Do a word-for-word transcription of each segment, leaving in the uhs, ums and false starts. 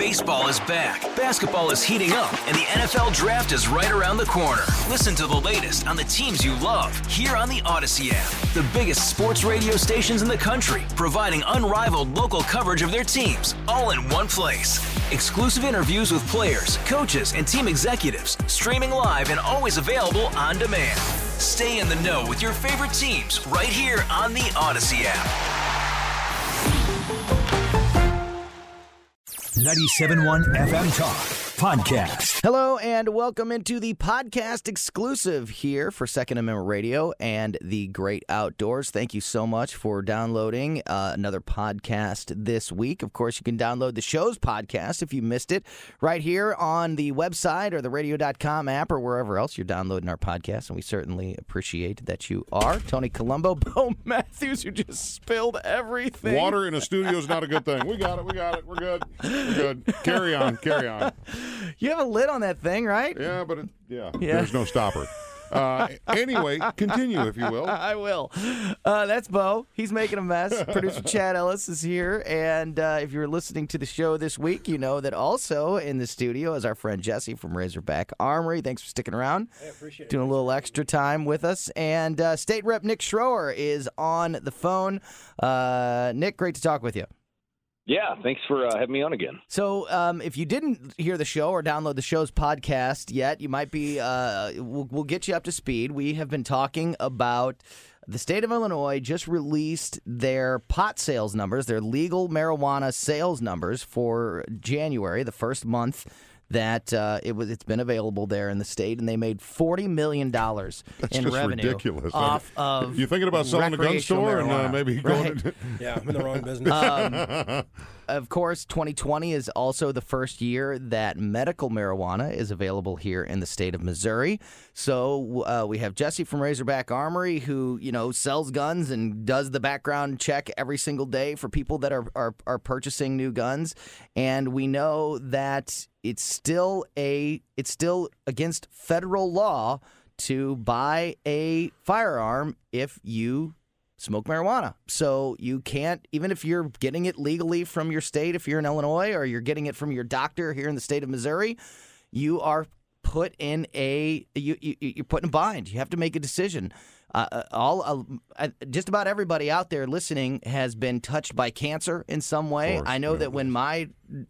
Baseball is back, basketball is heating up, and the N F L Draft is right around the corner. Listen to the latest on the teams you love here on the Odyssey app. The biggest sports radio stations in the country, providing unrivaled local coverage of their teams, all in one place. Exclusive interviews with players, coaches, and team executives, streaming live and always available on demand. Stay in the know with your favorite teams right here on the Odyssey app. ninety-seven point one F M Talk Podcast. Hello and welcome into the podcast exclusive here for Second Amendment Radio and the Great Outdoors. Thank you so much for downloading uh, another podcast this week. Of course, you can download the show's podcast if you missed it right here on the website or the radio dot com app or wherever else you're downloading our podcast, and we certainly appreciate that you are. Tony Colombo, Bo Matthews, who just spilled everything. Water in a studio is not a good thing. We got it. We got it. We're good. We're good. Carry on. Carry on. You have a lid on that thing, right? Yeah, but it, yeah, Yeah. there's no stopper. Uh, anyway, continue if you will. I will. Uh, that's Bo. He's making a mess. Producer Chad Ellis is here. And uh, if you're listening to the show this week, you know that also in the studio is our friend Jesse from Razorback Armory. Thanks for sticking around. I appreciate it. Doing a little extra time with us. And uh, State Rep Nick Schroer is on the phone. Uh, Nick, great to talk with you. Yeah, thanks for uh, having me on again. So um, if you didn't hear the show or download the show's podcast yet, you might be, uh, we'll, we'll get you up to speed. We have been talking about the state of Illinois just released their pot sales numbers, their legal marijuana sales numbers for January, the first month that uh, it was, it's been available there in the state, and they made forty million dollars That's in just revenue ridiculous. off of You thinking about selling a gun recreational store and uh, marijuana, maybe right? going? Yeah, I'm in the wrong business. Um, of course, twenty twenty is also the first year that medical marijuana is available here in the state of Missouri. So uh, we have Jesse from Razorback Armory, who you know sells guns and does the background check every single day for people that are are, are purchasing new guns, and we know that it's still a it's still against federal law to buy a firearm if you smoke marijuana. So you can't, even if you're getting it legally from your state, if you're in Illinois, or you're getting it from your doctor here in the state of Missouri, you are put in a, you, you, you're put in a bind. You have to make a decision. Uh, all uh, just about everybody out there listening has been touched by cancer in some way. Course, I know yeah. that when my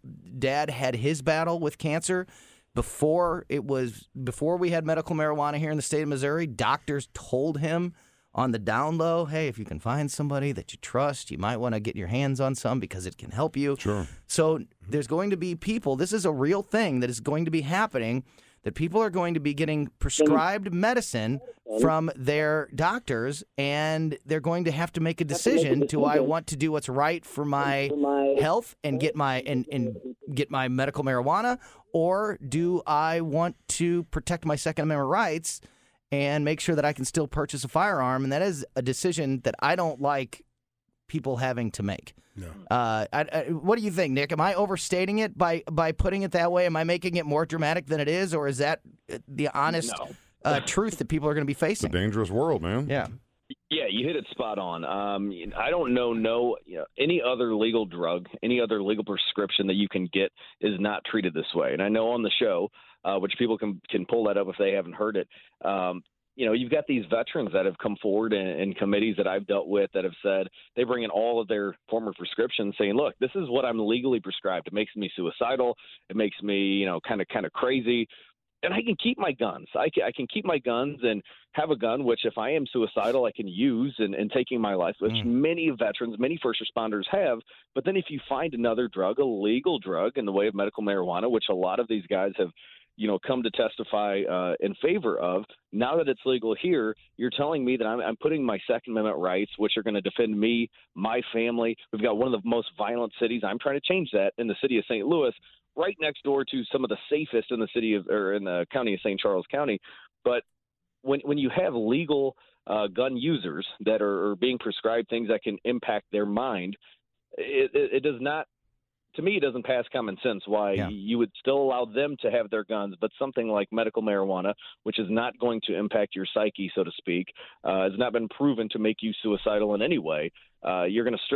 dad had his battle with cancer, before it was before we had medical marijuana here in the state of Missouri, doctors told him on the down low, hey, if you can find somebody that you trust, you might want to get your hands on some because it can help you. Sure. So there's going to be people, this is a real thing that is going to be happening, that people are going to be getting prescribed medicine from their doctors, and they're going to have to make a decision. Do I want to do what's right for my health and get my and, and get my medical marijuana, or do I want to protect my Second Amendment rights and make sure that I can still purchase a firearm? And that is a decision that I don't like people having to make. No. Uh, I, I, what do you think, Nick? Am I overstating it by, by putting it that way? Am I making it more dramatic than it is, or is that the honest No. uh, truth that people are going to be It's a facing? dangerous world, man. Yeah. Yeah, you hit it spot on. Um, I don't know, no, you know, any other legal drug, any other legal prescription that you can get is not treated this way. And I know on the show, uh, which people can can pull that up if they haven't heard it. Um, you know, you've got these veterans that have come forward in, in committees that I've dealt with that have said they bring in all of their former prescriptions saying, look, this is what I'm legally prescribed. It makes me suicidal. It makes me, you know, kind of kind of crazy. And I can keep my guns. I can, I can keep my guns and have a gun, which if I am suicidal, I can use in, in taking my life, which mm. many veterans, many first responders have. But then if you find another drug, a legal drug in the way of medical marijuana, which a lot of these guys have, you know, come to testify uh, in favor of, now that it's legal here, you're telling me that I'm, I'm putting my Second Amendment rights, which are going to defend me, my family. We've got one of the most violent cities. I'm trying to change that in the city of Saint Louis, right next door to some of the safest in the city of, or in the county of Saint Charles County. But when when you have legal uh, gun users that are, are being prescribed things that can impact their mind, it, it, it does not, to me, it doesn't pass common sense why Yeah. you would still allow them to have their guns, but something like medical marijuana, which is not going to impact your psyche, so to speak, uh, has not been proven to make you suicidal in any way. Uh, you're going to strip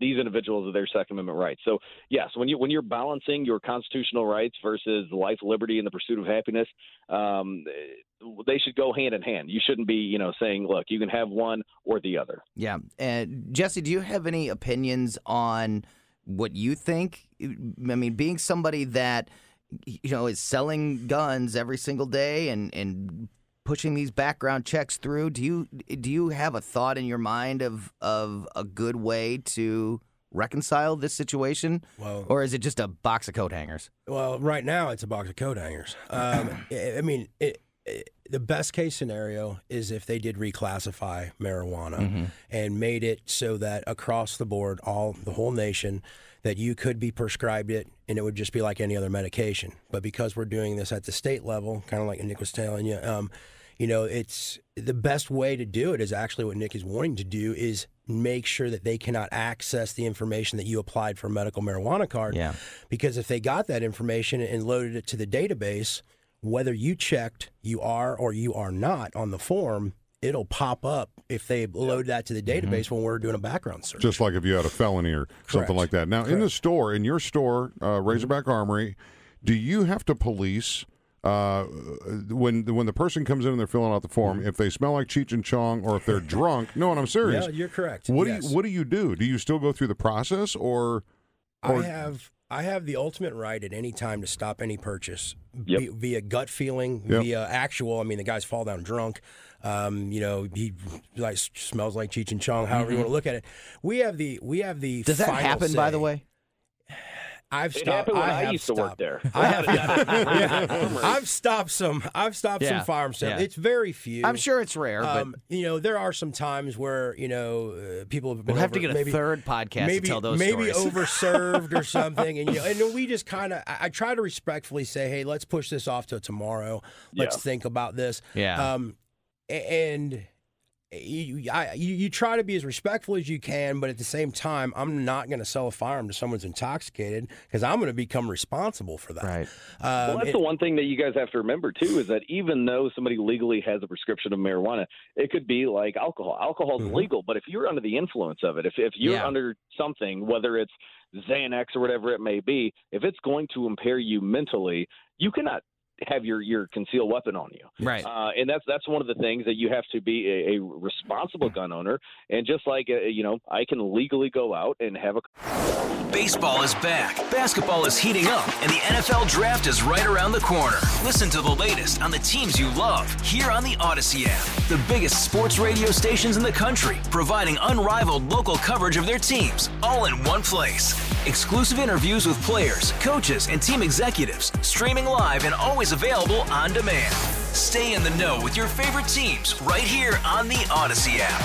these individuals of their Second Amendment rights. So, yes, when you when you're balancing your constitutional rights versus life, liberty, and the pursuit of happiness, um, they should go hand in hand. You shouldn't be, you know, saying, look, you can have one or the other. Yeah. And Jesse, do you have any opinions on what you think? I mean, being somebody that, you know, is selling guns every single day and, and pushing these background checks through, do you do you have a thought in your mind of of a good way to reconcile this situation? Well, or is it just a box of coat hangers? Well, right now it's a box of coat hangers. Um, I I mean, it, it, the best case scenario is if they did reclassify marijuana Mm-hmm. and made it so that across the board, all the whole nation, that you could be prescribed it and it would just be like any other medication. But because we're doing this at the state level, kind of like Nick was telling you, um, you know, it's the best way to do it is actually what Nick is wanting to do is make sure that they cannot access the information that you applied for a medical marijuana card. Yeah. Because if they got that information and loaded it to the database, whether you checked you are or you are not on the form, it'll pop up if they load that to the database mm-hmm. when we're doing a background search. Just like if you had a felony or Correct. something like that. Now, Correct. in the store, in your store, uh, Razorback Armory, do you have to police uh, when when the person comes in and they're filling out the form, mm-hmm. if they smell like Cheech and Chong or if they're drunk? No, and I'm serious. Yeah, you're correct. What yes. do you What do you do? Do you still go through the process, or, or I have I have the ultimate right at any time to stop any purchase Yep. via, via gut feeling, Yep. via actual. I mean, the guys fall down drunk. Um, you know, he like smells like Cheech and Chong. However Mm-hmm. you want to look at it, we have the we have the. Does that final happen, say. by the way? I've It stopped. happened when I, I have used to stopped. work there. I have. yeah, I've stopped some. I've stopped Yeah, some firearm sales. yeah. It's very few. I'm sure it's rare, but Um, you know, there are some times where you know uh, people have been. we'll have over, to get a maybe, third podcast maybe, to tell those maybe stories. overserved or something, and you know, and then we just kind of. I, I try to respectfully say, hey, let's push this off till tomorrow. Let's Yeah. think about this. Yeah. Um, a- and. You, I, you, you try to be as respectful as you can, but at the same time, I'm not going to sell a firearm to someone who's intoxicated because I'm going to become responsible for that. Right. Um, Well, that's it- the one thing that you guys have to remember, too, is that even though somebody legally has a prescription of marijuana, it could be like alcohol. Alcohol is Mhm. legal, but if you're under the influence of it, if, if you're Yeah. under something, whether it's Xanax or whatever it may be, if it's going to impair you mentally, you cannot have your, your concealed weapon on you. Right. Uh, and that's that's one of the things that you have to be a, a responsible gun owner. And just like, uh, you know, I can legally go out and have a Baseball is back, basketball is heating up, and the N F L Draft is right around the corner. Listen to the latest on the teams you love here on the Odyssey app. The biggest sports radio stations in the country, providing unrivaled local coverage of their teams, all in one place. Exclusive interviews with players, coaches, and team executives, streaming live and always available on demand. Stay in the know with your favorite teams right here on the Odyssey app.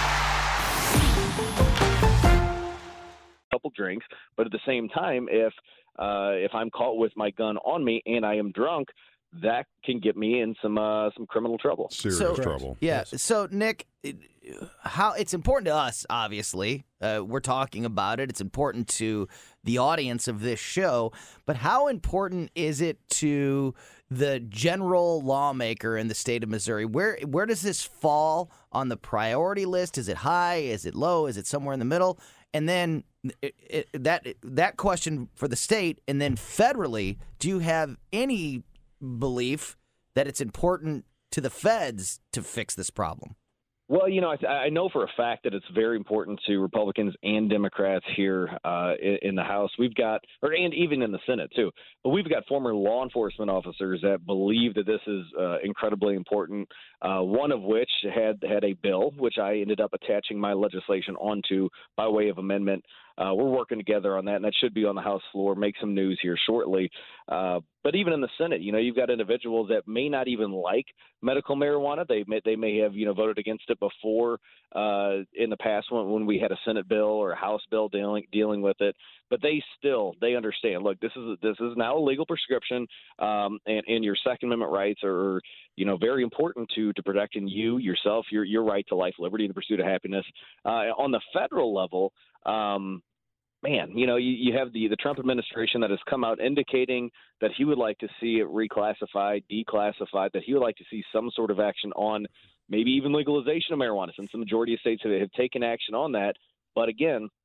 couple drinks, but at the same time, if uh, if I'm caught with my gun on me and I am drunk, that can get me in some uh, some criminal trouble. serious So- trouble? Yeah. Yes. So, Nick, it- how it's important to us, obviously. Uh, we're talking about it. It's important to the audience of this show. But how important is it to the general lawmaker in the state of Missouri? Where where does this fall on the priority list? Is it high? Is it low? Is it somewhere in the middle? And then it, it, that that question for the state, and then federally, do you have any belief that it's important to the feds to fix this problem? Well, you know, I, I know for a fact that it's very important to Republicans and Democrats here uh, in, in the House. We've got, or and even in the Senate too, but we've got former law enforcement officers that believe that this is uh, incredibly important. Uh, one of which had had a bill, which I ended up attaching my legislation onto by way of amendment. Uh, we're working together on that, and that should be on the House floor, make some news here shortly. Uh, but even in the Senate, you know, you've got individuals that may not even like medical marijuana. They may, they may have, you know, voted against it before uh, in the past when, when we had a Senate bill or a House bill dealing dealing with it. But they still, they understand, look, this is this is now a legal prescription, um, and, and your Second Amendment rights are, you know, very important to to protecting you, yourself, your your right to life, liberty, and the pursuit of happiness. Uh, on the federal level, um, man, you know, you, you have the, the Trump administration that has come out indicating that he would like to see it reclassified, declassified, that he would like to see some sort of action on maybe even legalization of marijuana, since the majority of states have, have taken action on that. But again,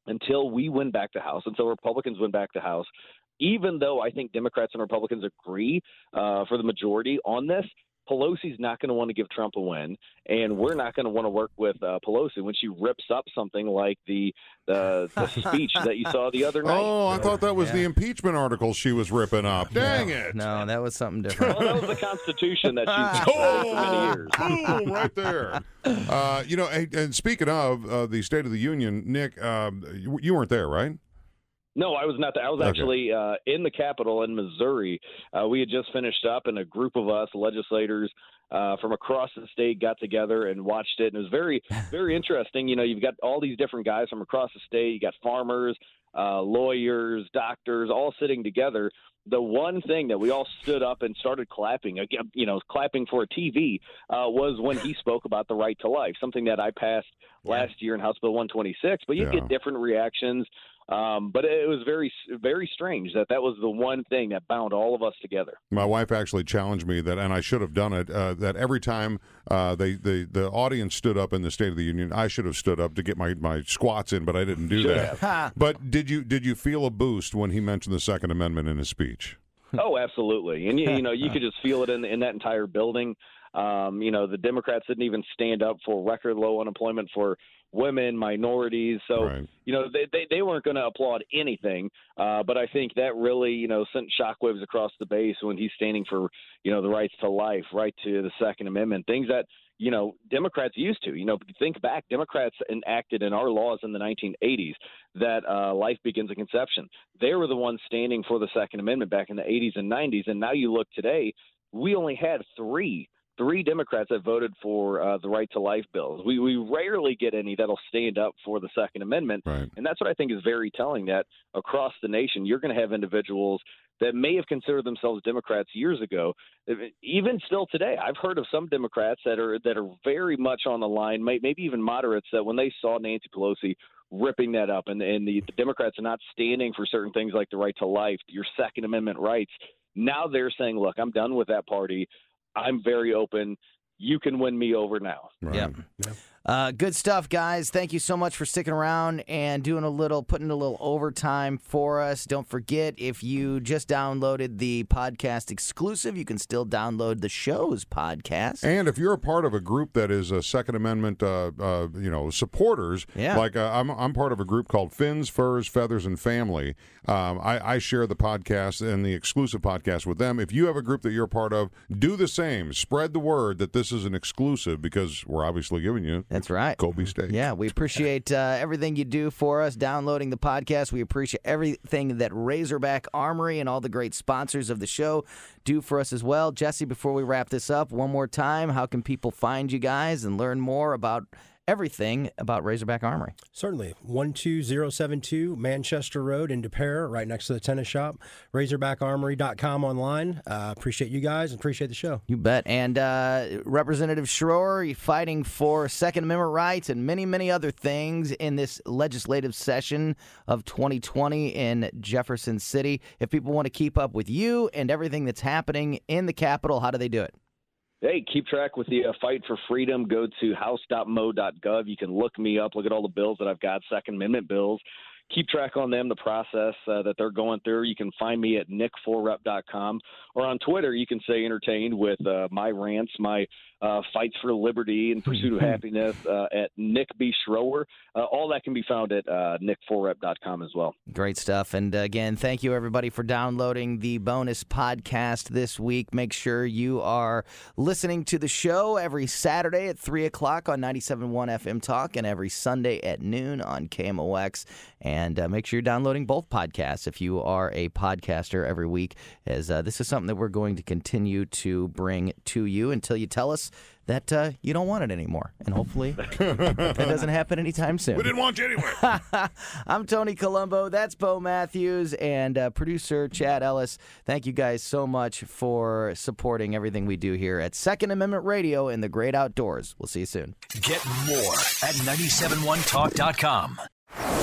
until we win back the House, until Republicans win back the House, even though I think Democrats and Republicans agree uh, for the majority on this, Pelosi's not going to want to give Trump a win, and we're not going to want to work with uh, Pelosi when she rips up something like the the, the speech that you saw the other night. Oh, I thought that was Yeah. the impeachment article she was ripping up. Dang it. No, that was something different. Well, that was the Constitution that she's had for many years. Boom, right there. Uh, you know, and, and speaking of uh, the State of the Union, Nick, um, you, you weren't there, right? No, I was not. There. I was Okay. actually uh, in the Capitol in Missouri. Uh, we had just finished up, and a group of us legislators uh, from across the state got together and watched it. And it was very, very interesting. You know, you've got all these different guys from across the state. You got farmers, uh, lawyers, doctors, all sitting together. The one thing that we all stood up and started clapping, again, you know, clapping for a T V, uh, was when he spoke about the right to life, something that I passed last year in House Bill one twenty-six. But you Yeah. get different reactions. Um, but it was very, very strange that that was the one thing that bound all of us together. My wife actually challenged me that, and I should have done it. Uh, that every time uh, they, they the audience stood up in the State of the Union, I should have stood up to get my, my squats in, but I didn't do Should that. have. But did you did you feel a boost when he mentioned the Second Amendment in his speech? Oh, absolutely. And, you, you know, you could just feel it in, in that entire building. Um, you know, the Democrats didn't even stand up for record low unemployment for women, minorities. So, Right. you know, they, they, they weren't going to applaud anything. Uh, but I think that really, you know, sent shockwaves across the base when he's standing for, you know, the rights to life, right to the Second Amendment, things that, you know, Democrats used to. You know, think back, Democrats enacted in our laws in the nineteen eighties that uh, life begins at conception. They were the ones standing for the Second Amendment back in the eighties and nineties. And now you look today, we only had three. Three Democrats that voted for uh, the right to life bills. We we rarely get any that'll stand up for the Second Amendment. Right. And that's what I think is very telling, that across the nation, you're going to have individuals that may have considered themselves Democrats years ago. Even still today, I've heard of some Democrats that are that are very much on the line, may, maybe even moderates, that when they saw Nancy Pelosi ripping that up and, and the, the Democrats are not standing for certain things like the right to life, your Second Amendment rights, now they're saying, look, I'm done with that party. I'm very open. You can win me over now. Right. Yep. Uh, good stuff, guys. Thank you so much for sticking around and doing a little, putting a little overtime for us. Don't forget, if you just downloaded the podcast exclusive, you can still download the show's podcast. And if you're a part of a group that is a Second Amendment, uh, uh, you know, supporters, Yeah. like uh, I'm, I'm part of a group called Fins, Furs, Feathers, and Family. Um, I, I share the podcast and the exclusive podcast with them. If you have a group that you're a part of, do the same. Spread the word that this is an exclusive, because we're obviously giving you That's right. Kobe steak. Yeah, we appreciate uh, everything you do for us, downloading the podcast. We appreciate everything that Razorback Armory and all the great sponsors of the show do for us as well. Jesse, before we wrap this up, one more time, how can people find you guys and learn more about everything about Razorback Armory? Certainly. one two zero seven two Manchester Road in De Pere, right next to the tennis shop. razorback armory dot com online. Uh, appreciate you guys and appreciate the show. You bet. And uh, Representative Schroer, fighting for Second Amendment rights and many, many other things in this legislative session of twenty twenty in Jefferson City. If people want to keep up with you and everything that's happening in the Capitol, how do they do it? Hey, keep track with the uh, Fight for Freedom. Go to house dot mo dot gov. You can look me up, look at all the bills that I've got, Second Amendment bills. Keep track on them, the process uh, that they're going through. You can find me at nick four rep dot com, or on Twitter you can stay entertained with uh, my rants, my uh, fights for liberty and pursuit of happiness uh, at Nick B. Schroer. Uh, all that can be found at uh, nick four rep dot com as well. Great stuff. And uh, again, thank you, everybody, for downloading the bonus podcast this week. Make sure you are listening to the show every Saturday at three o'clock on ninety-seven point one F M Talk and every Sunday at noon on K M O X. And uh, make sure you're downloading both podcasts if you are a podcaster every week, as uh, this is something that we're going to continue to bring to you until you tell us that uh, you don't want it anymore. And hopefully that doesn't happen anytime soon. We didn't want you anyway. I'm Tony Colombo. That's Bo Matthews and uh, producer Chad Ellis. Thank you guys so much for supporting everything we do here at Second Amendment Radio in the great outdoors. We'll see you soon. Get more at nine seven one talk dot com.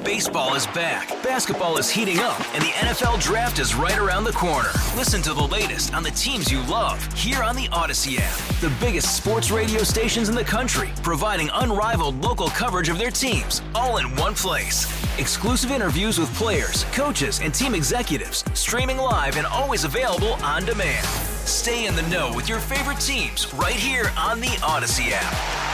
Baseball is back, basketball is heating up, and the N F L Draft is right around the corner. Listen to the latest on the teams you love here on the Odyssey app. The biggest sports radio stations in the country, providing unrivaled local coverage of their teams, all in one place. Exclusive interviews with players, coaches, and team executives, streaming live and always available on demand. Stay in the know with your favorite teams right here on the Odyssey app.